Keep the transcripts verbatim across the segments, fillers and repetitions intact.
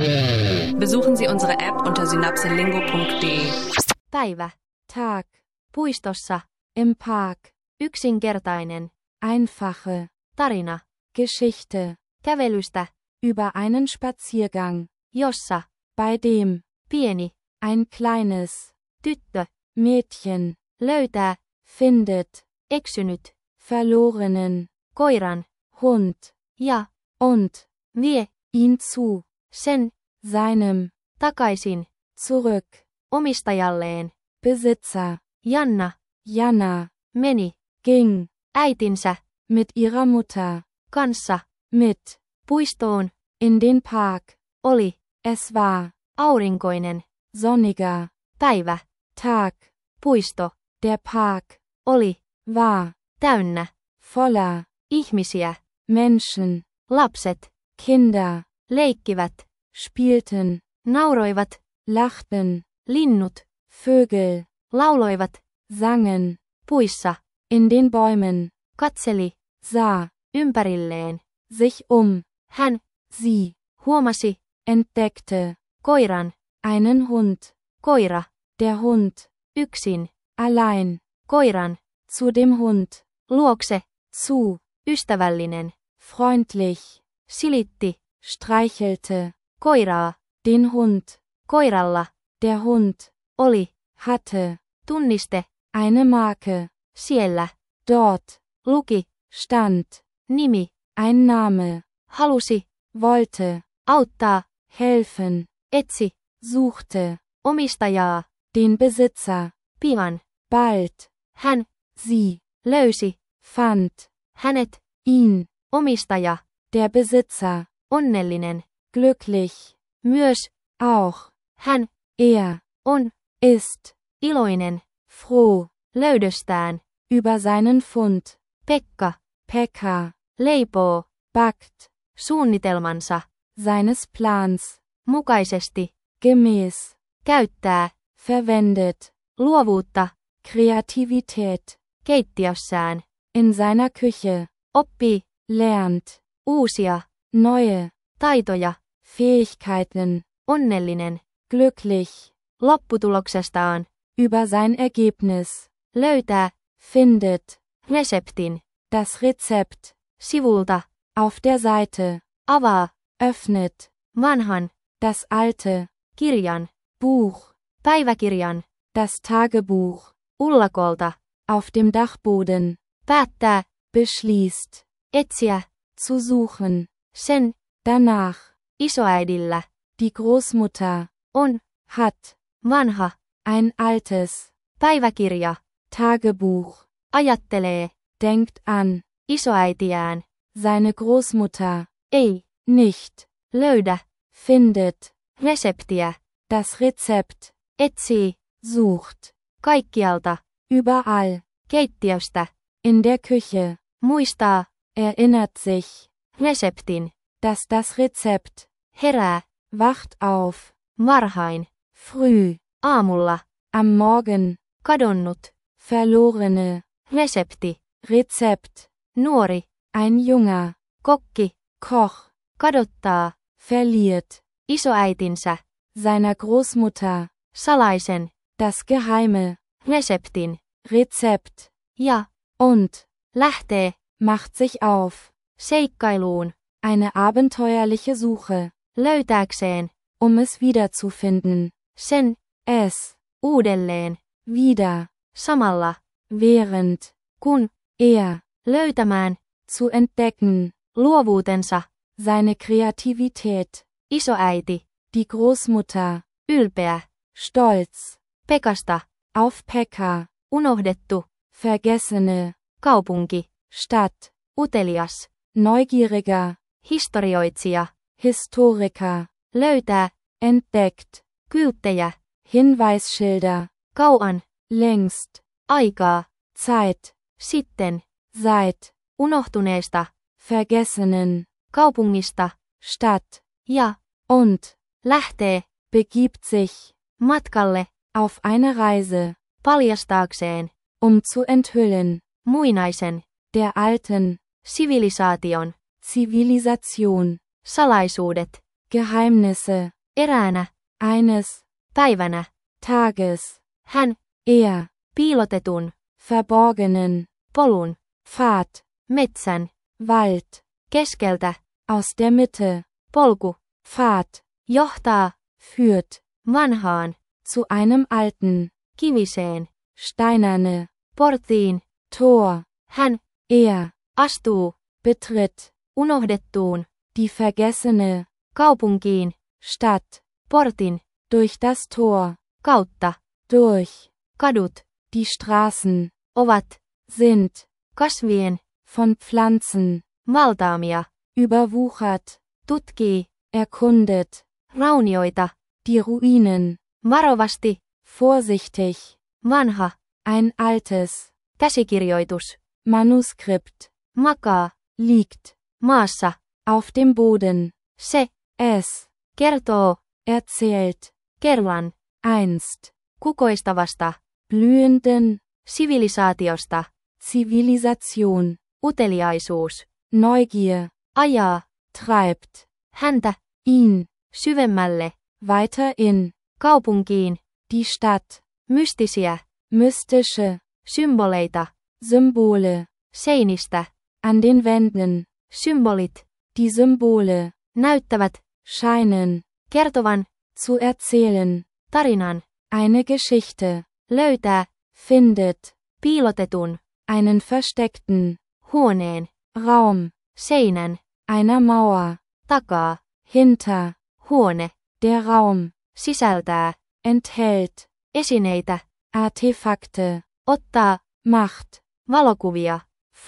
Besuchen Sie unsere App unter synapselingo punkt de. Päivä. Tag. Puistossa. Im Park. Yksinkertainen. Einfache. Tarina. Geschichte. Kävelystä. Über einen Spaziergang. Jossa. Bei dem. Pieni. Ein kleines. Tyttö. Mädchen. Löytää. Findet. Eksynyt. Verlorenen. Koiran. Hund. Ja. Und. Vie. Ihn zu. Sen. Seinem. Takaisin. Zurück. Omistajalleen. Besitzer. Janna. Jana. Meni. Ging. Äitinsä. Mit ihrer Mutter. Kanssa. Mit. Puistoon. In den Park. Oli. Es war. Aurinkoinen. Sonniger. Päivä. Tag. Puisto. Der Park. Oli. War. Täynnä. Voller. Ihmisiä. Menschen. Lapset. Kinder. Leikkivät. Spielten. Nauroivat. Lachten. Linnut. Vögel. Lauloivat. Sangen. Puissa. In den Bäumen. Katseli. Sah. Ympärilleen. Sich um. Hän. Sie. Huomasi. Entdeckte. Koiran. Einen Hund. Koira. Der Hund. Yksin. Allein. Koiran. Zu dem Hund. Luokse. Zu. Ystävällinen. Freundlich. Silitti. Streichelte. Koiraa. Den Hund. Koiralla. Der Hund. Oli. Hatte. Tunniste. Eine Marke. Siellä. Dort. Luki. Stand. Nimi. Ein Name. Halusi. Wollte. Auttaa. Helfen. Etsi. Suchte. Omistajaa. Den Besitzer. Pian. Bald. Hän. Sie. Löysi. Fand. Hänet. Ihn. Omistaja. Der Besitzer. Onnellinen. Glücklich. Myös. Auch. Hän. Er. On. Ist. Iloinen. Froh. Löydöstään. Über seinen Fund. Pekka. Pekka. Leipoo. Backt. Suunnitelmansa. Seines Plans. Mukaisesti. Gemäß. Käyttää. Verwendet. Luovuutta. Kreativität. Keittiössään. In seiner Küche. Oppii. Lernt. Uusia. Neue. Taitoja. Fähigkeiten. Onnellinen. Glücklich. Lopputuloksestaan. Über sein Ergebnis. Löytää. Findet. Reseptin. Das Rezept. Sivulta. Auf der Seite. Avaa. Öffnet. Vanhan. Das alte. Kirjan. Buch. Päiväkirjan. Das Tagebuch. Ullakolta. Auf dem Dachboden. Päättää. Beschließt. Etsiä. Zu suchen. Sen. Danach. Isoäidillä. Die Großmutter. On. Hat. Vanha. Ein altes. Päiväkirja. Tagebuch. Ajattelee. Denkt an. Isoäitiään. Seine Großmutter. Ei. Nicht. Löydä. Findet. Reseptiä. Das Rezept. Etsii. Sucht. Kaikkialta. Überall. Keittiöstä. In der Küche. Muistaa. Erinnert sich. Reseptin. Das das Rezept. Herää. Wacht auf. Varhain. Früh. Aamulla. Am Morgen. Kadonnut. Verlorene. Resepti. Rezept. Nuori. Ein Junger. Kokki. Koch. Kadottaa. Verliert. Isoäitinsä. Seiner Großmutter. Salaisen. Das Geheime. Reseptin. Rezept. Ja. Und. Lähtee. Macht sich auf. Seikkailuun. Eine abenteuerliche Suche. Löytääkseen. Um es wiederzufinden. Sen. Es. Uudelleen. Wieder. Samalla. Während. Kun. Er. Löytämään. Zu entdecken. Luovuutensa. Seine Kreativität. Isoäiti. Die Großmutter. Ylpeä. Stolz. Pekasta. Auf Pekka. Unohdettu. Vergessene. Kaupunki. Stadt. Utelias. Neugieriger. Historioitsija. Historiker. Löytää. Entdeckt. Kylttejä. Hinweisschilder. Kauan. Längst. Aikaa. Zeit. Sitten. Seit. Unohtuneesta. Vergessenen. Kaupungista. Stadt. Ja. Und. Lähtee. Begibt sich. Matkalle. Auf eine Reise. Paljastaakseen. Um zu enthüllen. Muinaisen. Der alten. Sivilisaation. Zivilisation. Salaisuudet. Geheimnisse. Eräänä. Eines. Päivänä. Tages. Hän. Er. Piilotetun. Verborgenen. Polun. Pfad. Metsän. Wald. Keskeltä. Aus der Mitte. Polku. Pfad. Johtaa. Führt. Vanhaan. Zu einem alten. Kiviseen. Steinerne. Portiin. Tor. Hän. Er. Astuu. Betritt. Unohdettuun. Die vergessene. Kaupunkiin. Stadt. Portin. Durch das Tor. Kautta. Durch. Kadut. Die Straßen. Ovat. Sind. Kasvien. Von Pflanzen. Valtaamia. Überwuchert. Tutkii. Erkundet. Raunioita. Die Ruinen. Varovasti. Vorsichtig. Vanha. Ein altes. Käsikirjoitus. Manuskript. Makaa. Liegt. Maassa. Auf dem Boden. Se. Es. Kertoo. Erzählt. Kerran. Einst. Kukoistavasta. Blühenden. Sivilisaatiosta. Zivilisation. Uteliaisuus. Neugier. Ajaa. Treibt. Häntä. Ihn. Syvemmälle. Weiter in. Kaupunkiin. Die Stadt. Mystisiä. Mystische. Symboleita. Symbole. Seinistä. An den Wänden. Symbolit. Die Symbole. Näyttävät. Scheinen. Kertovan. Zu erzählen. Tarinan. Eine Geschichte. Löytää. Findet. Piilotetun. Einen versteckten. Huoneen. Raum. Seinän. Einer Mauer. Takaa. Hinter. Huone. Der Raum. Sisältää. Enthält. Esineitä. Artefakte. Ottaa. Macht. Valokuvia.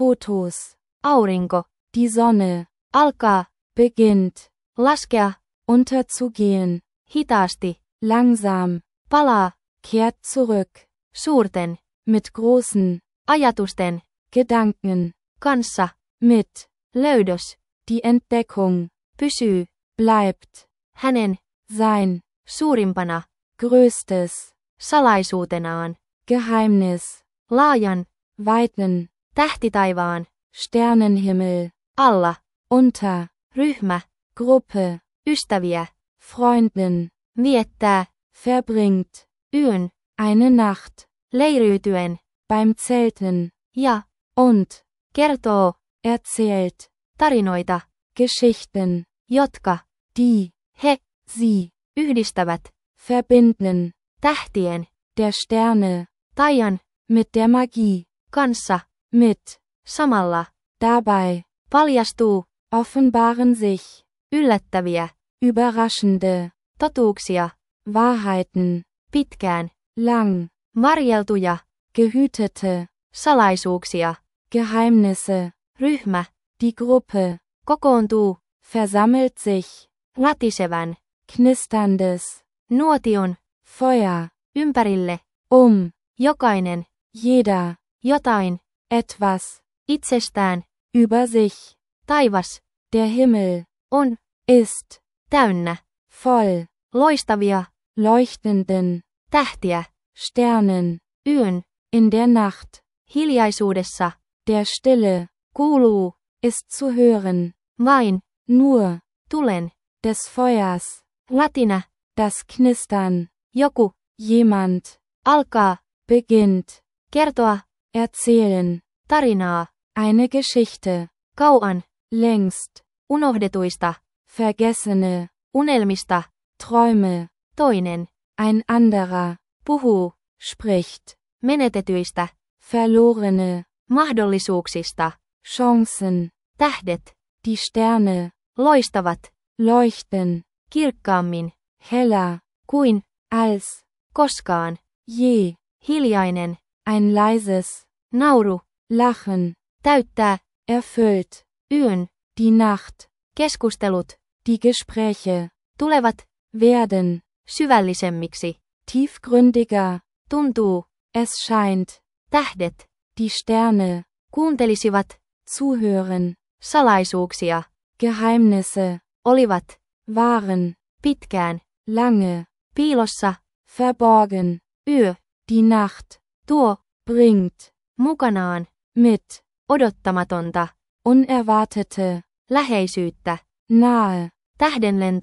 Fotos. Aurinko. Die Sonne. Alkaa. Beginnt. Laskea. Unterzugehen. Hitaasti. Langsam. Palaa. Kehrt zurück. Suurten. Mit großen. Ajatusten. Gedanken. Kanssa. Mit. Löydös. Die Entdeckung. Pysyy. Bleibt. Hänen. Sein. Suurimpana. Größtes. Salaisuutenaan. Geheimnis. Laajan. Weiten. Tähtitaivaan. Sternenhimmel. Alla. Unter. Ryhmä. Gruppe. Ystäviä. Freunden. Viettää. Verbringt. Yön. Eine Nacht. Leiriytyen. Beim Zelten. Ja. Und. Kertoo. Erzählt. Tarinoita. Geschichten. Jotka. Die. He. Sie. Yhdistävät. Verbinden. Tähtien. Der Sterne. Taian. Mit der Magie. Kanssa. Mit. Samalla. Dabei. Paljastuu. Offenbaren sich. Yllättäviä. Überraschende. Totuuksia. Wahrheiten. Pitkään. Lang. Varjeltuja. Gehütete. Salaisuuksia. Geheimnisse. Ryhmä. Die Gruppe. Kokoontuu. Versammelt sich. Ratisevän. Knisterndes. Nuotion. Feuer. Ympärille. Um. Jokainen. Jeder. Jotain. Etwas. Itsestään. Über sich. Taivas. Der Himmel. On. Ist. Täynnä. Voll. Loistavia. Leuchtenden. Tähtiä. Sternen. Yön. In der Nacht. Hiljaisuudessa. Der Stille. Kuuluu. Ist zu hören. Vain. Nur. Tulen. Des Feuers. Latina. Das Knistern. Joku. Jemand. Alkaa. Beginnt. Kertoa. Erzählen. Tarinaa. Eine Geschichte. Kauan. Längst. Unohdetuista. Vergessene. Unelmista. Träume. Toinen. Ein anderer. Puhuu. Spricht. Menetetyistä. Verlorene. Mahdollisuuksista. Chancen. Tähdet. Die Sterne. Loistavat. Leuchten. Kirkkaammin. Heller. Kuin. Als. Koskaan. Je. Hiljainen. Ein leises. Nauru. Lachen. Täyttää. Erfüllt. Yön. Die Nacht. Keskustelut. Die Gespräche. Tulevat. Werden. Syvällisemmiksi. Tiefgründiger. Tuntuu. Es scheint. Tähdet. Die Sterne. Kuuntelisivat. Zuhören. Salaisuuksia. Geheimnisse. Olivat. Waren. Pitkään. Lange. Piilossa. Verborgen. Yö. Die Nacht. Tuo. Bringt. Mukanaan. Mit. Odottamatonta. Unerwartete. Läheisyyttä. Nahe. Tähdenlento.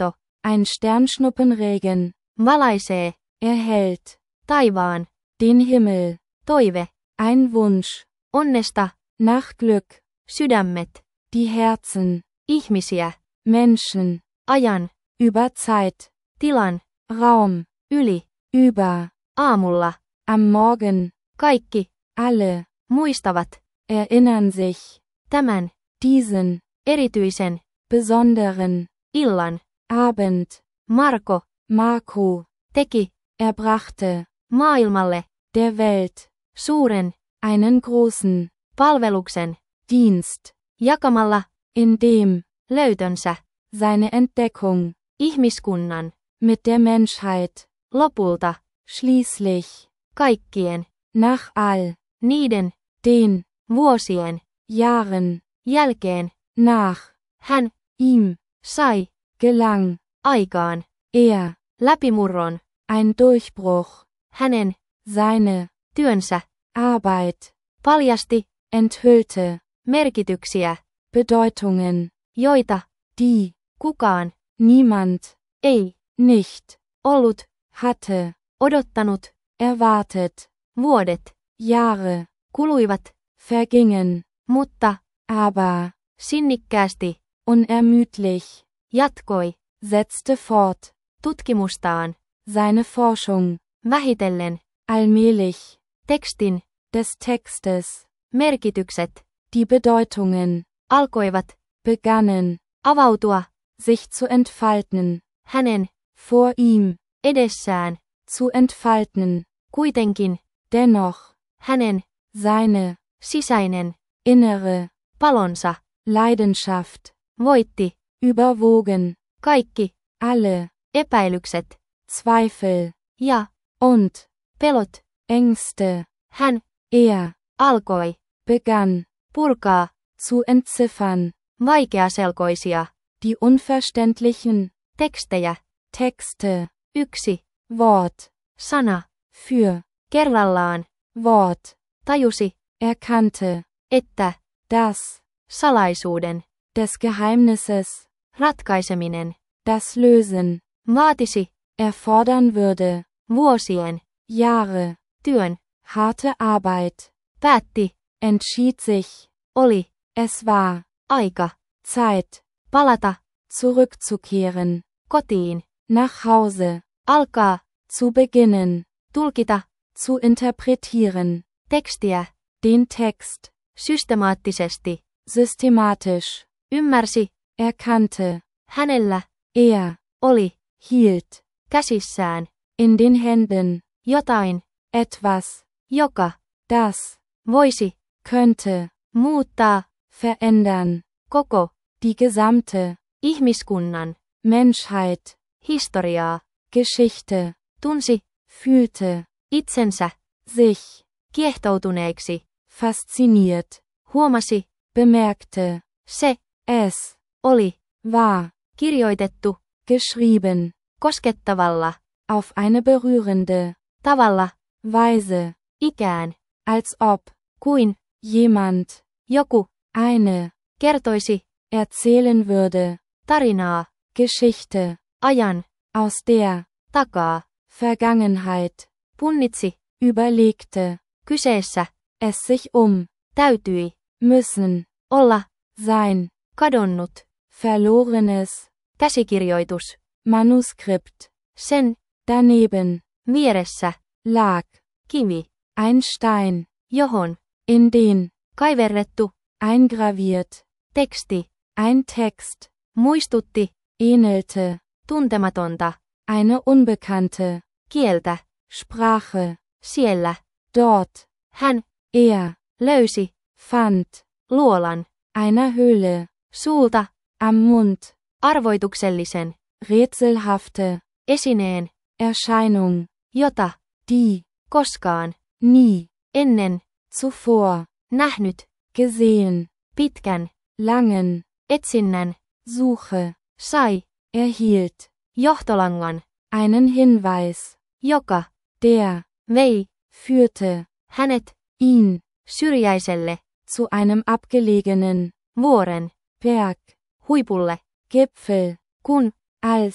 Ein Sternschnuppenregen. Valaisee. Erhellt. Taivaan. Den Himmel. Toive. Ein Wunsch. Onnesta. Nach Glück. Sydämet. Die Herzen. Ihmisiä. Menschen. Ajan. Über Zeit. Tilan. Raum. Yli. Über. Aamulla. Am Morgen. Kaikki. Alle. Muistavat. Erinnern sich. Tämän. Diesen. Erityisen. Besonderen. Illan. Abend. Marko. Marco. Teki. Er brachte. Maailmalle. Der Welt. Suuren. Einen großen. Palveluksen. Dienst. Jakamalla. In dem. Löytönsä. Seine Entdeckung. Ihmiskunnan. Mit der Menschheit. Lopulta. Schließlich. Kaikkien. Nach all. Niiden. Den. Vuosien. Jahren. Jälkeen. Nach. Hän. Ihm. Sai. Gelang. Aikaan. Er. Läpimurron. Ein Durchbruch. Hänen. Seine. Työnsä. Arbeit. Paljasti. Enthüllte. Merkityksiä. Bedeutungen. Joita. Die. Kukaan. Niemand. Ei. Nicht. Ollut. Hatte. Odottanut. Erwartet. Vuodet. Jahre. Kuluivat. Vergingen. Mutta. Aber. Sinnikkäästi. Unermüdlich. Jatkoi. Setzte fort. Tutkimustaan. Seine Forschung. Vähitellen. Allmählich. Tekstin. Des Textes. Merkitykset. Die Bedeutungen. Alkoivat. Begannen. Avautua. Sich zu entfalten. Hänen. Vor ihm. Edessään. Zu entfalten. Kuitenkin. Dennoch. Hänen. Seine. Sisäinen. Innere. Palonsa. Leidenschaft. Voitti. Überwogen. Kaikki. Alle. Epäilykset. Zweifel. Ja. Und. Pelot. Ängste. Hän. Er. Alkoi. Begann. Purkaa. Zu entziffern. Vaikeaselkoisia. Die unverständlichen. Tekstejä. Texte. Yksi. Wort. Sana. Für. Kerrallaan. Wort. Tajusi. Erkannte. Että. Das. Salaisuuden. Des Geheimnisses. Ratkaiseminen. Das Lösen. Vaatisi. Erfordern würde. Vuosien. Jahre. Työn. Harte Arbeit. Päätti. Entschied sich. Oli. Es war. Aika. Zeit. Palata. Zurückzukehren. Kotiin. Nach Hause. Alkaa. Zu beginnen. Tulkita. Zu interpretieren. Tekstiä. Den Text. Systemaattisesti. Systematisch. Ymmärsi. Erkannte. Hänellä. Er. Oli. Hielt. Käsissään. In den Händen. Jotain. Etwas. Joka. Das. Voisi. Könnte. Muuttaa. Verändern. Koko. Die gesamte. Ihmiskunnan. Menschheit. Historiaa. Geschichte. Tunsi. Fühlte. Itsensä. Sich. Kiehtoutuneeksi. Fasziniert. Huomasi. Bemerkte. Se. Es. Oli. War. Kirjoitettu. Geschrieben. Koskettavalla. Auf eine berührende. Tavalla. Weise. Ikään. Als ob. Kuin. Jemand. Joku. Eine. Kertoisi. Erzählen würde. Tarinaa. Geschichte. Ajan. Aus der. Takaa. Vergangenheit. Punnitsi. Überlegte. Kyseessä. Es sich um. Täytyi. Müssen. Olla. Sein. Kadonnut. Verlorenes. Käsikirjoitus. Manuskript. Sen. Daneben. Vieressä. Lag. Kivi. Ein Stein. Johon. In den. Kaiverrettu. Eingraviert. Teksti. Ein Text. Muistutti. Ähnelte. Tuntematonta. Eine unbekannte. Kieltä. Sprache. Siellä. Dort. Hän. Er. Löysi. Fand. Luolan. Einer Höhle. Suulta. Am Mund. Arvoituksellisen. Rätselhafte. Esineen. Erscheinung. Jota. Die. Koskaan. Nie. Ennen. Zuvor. Nähnyt. Gesehen. Pitkän. Langen. Etsinnän. Suche. Sai. Erhielt. Johtolangan. Einen Hinweis. Joka. Der. Vei. Führte. Hänet. Ihn. Syrjäiselle. Zu einem abgelegenen. Vuoren. Berg. Huipulle. Gipfel. Kun. Als.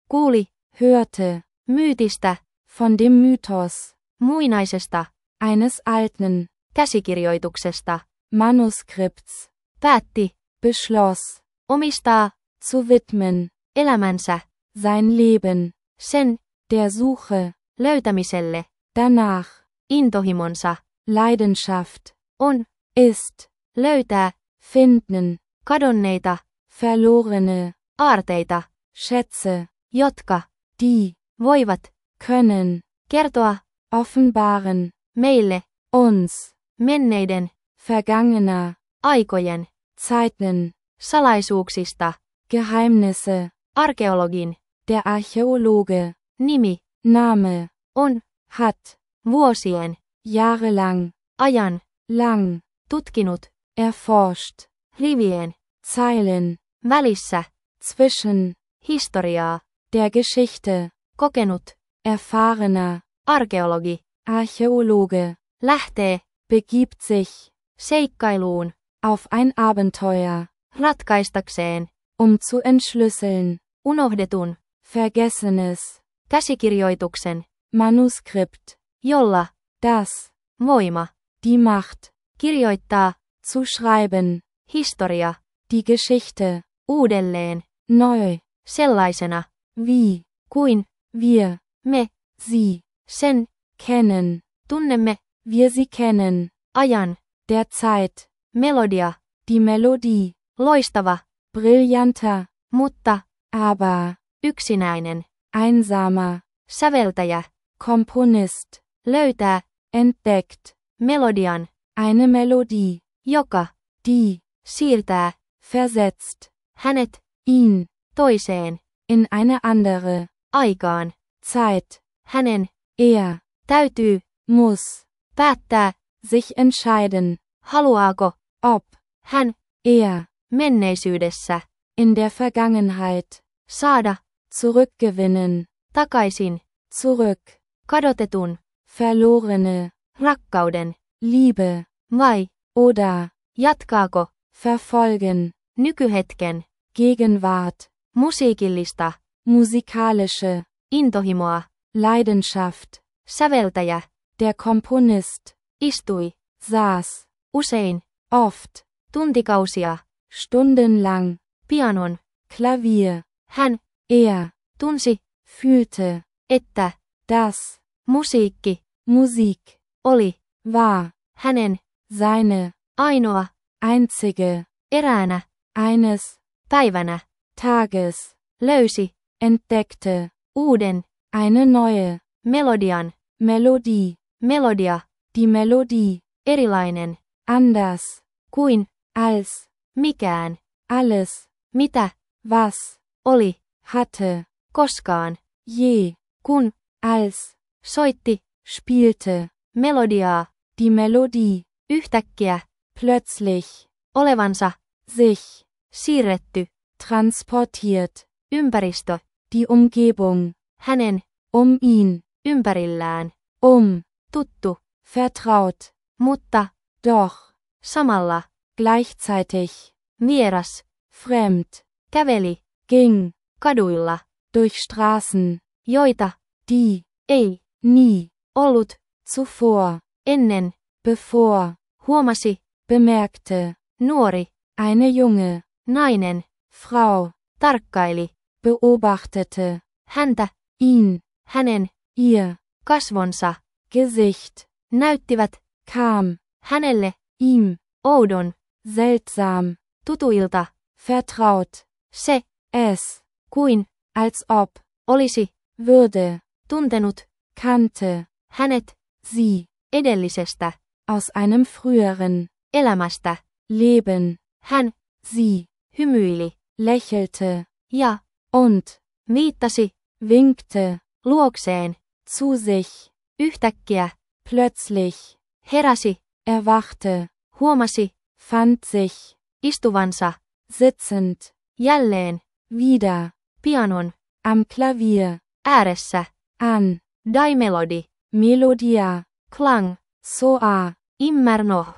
kuuli, hörte, myytistä, von dem Mythos, muinaisesta, eines alten, käsikirjoituksesta, Manuskripts, päätti, beschloss, omistaa, zu widmen, elämänsä, sein Leben, sen, der Suche, löytämiselle, danach, intohimonsa, Leidenschaft, on, ist, löytää, finden, kadonneita, verlorene, aarteita, Schätze, jotka, die, voivat, können, kertoa, offenbaren, meille, uns, menneiden, vergangener, aikojen, Zeiten, salaisuuksista, Geheimnisse, arkeologin, der Archäologe, nimi, Name, on, hat, vuosien, jahrelang, ajan, lang, tutkinut, erforscht, rivien, Zeilen, välissä, zwischen, historiaa, der Geschichte, kokenut, erfahrener, arkeologi, Archäologe, lähtee, begibt sich, seikkailuun, auf ein Abenteuer, ratkaistakseen, um zu entschlüsseln, unohdetun, Vergessenes, käsikirjoituksen, Manuskript, jolla, das, voima, die Macht, kirjoittaa, zu schreiben, historia, die Geschichte, uudelleen, neu, sellaisena, wie, kuin, wir, me, sie, sen, kennen, tunnemme, wir sie kennen, ajan, der Zeit, melodia, die Melodie, loistava, brillanter, mutta, aber, yksinäinen, einsamer, säveltäjä, Komponist, löytää, entdeckt, melodian, eine Melodie, joka, die, siirtää, versetzt, hänet, ihn, toiseen, in eine andere, aikaan, Zeit, hänen, er, täytyy, muss, päättää, sich entscheiden, haluaako, ob, hän, er, menneisyydessä, in der Vergangenheit, saada, zurückgewinnen, takaisin, zurück, kadotetun, verlorene, rakkauden, Liebe, vai, oder, jatkaako, verfolgen, nykyhetken, Gegenwart, musiikillista, musikalische, intohimoa, Leidenschaft, säveltäjä, der Komponist, istui, saß, usein, oft, tuntikausia, stundenlang, pianon, Klavier, hän, er, tunsi, fühlte, että, das, musiikki, Musik, oli, war, hänen, seine, ainoa, einzige, eräänä, eines, päivänä, Tages, löysi, entdeckte, uuden, eine neue, melodian, Melodie, melodia, die Melodie, erilainen, anders, kuin, als, mikään, alles, mitä, was, oli, hatte, koskaan, je, kun, als, soitti, spielte, melodiaa, die Melodie, yhtäkkiä, plötzlich, olevansa, sich, siirretty, transportiert, ympäristö, die Umgebung, hänen, um ihn, ympärillään, um, tuttu, vertraut, mutta, doch, samalla, gleichzeitig, vieras, fremd, käveli, ging, kaduilla, durch Straßen, joita, die, ei, nie, ollut, zuvor, ennen, bevor, huomasi, bemerkte, nuori, eine junge, nainen, Frau, tarkkaili, beobachtete, häntä, ihn, hänen, ihr, kasvonsa, Gesicht, näyttivät, kam, hänelle, ihm, oudon, seltsam, tutuilta, vertraut, se, es, kuin, als ob, olisi, würde, tuntenut, kannte, hänet, sie, edellisestä, aus einem früheren, elämästä, Leben, hän, sie, hymyili, lächelte, ja, und, viittasi, winkte, luokseen, zu sich, yhtäkkiä, plötzlich, heräsi, erwachte, huomasi, fand sich, istuvansa, sitzend, jälleen, wieder, pianon, am Klavier, ääressä, an, die Melody, Melodia, klang, soa, immernoh,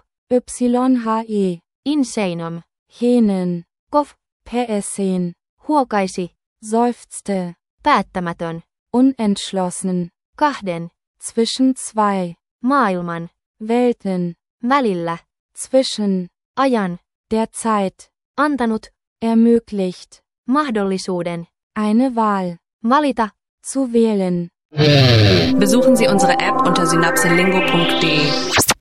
yhe, inseinom, henen, kov, peesen, huokaisi, seufzte, Päättämätön. unentschlossen, Kahden. zwischen zwei, Maailman. Welten, Välillä. zwischen, Ajan. der Zeit, Antanut. ermöglicht, Mahdollisuuden. eine Wahl, Valita. zu wählen. Besuchen Sie unsere App unter synapselingo punkt de.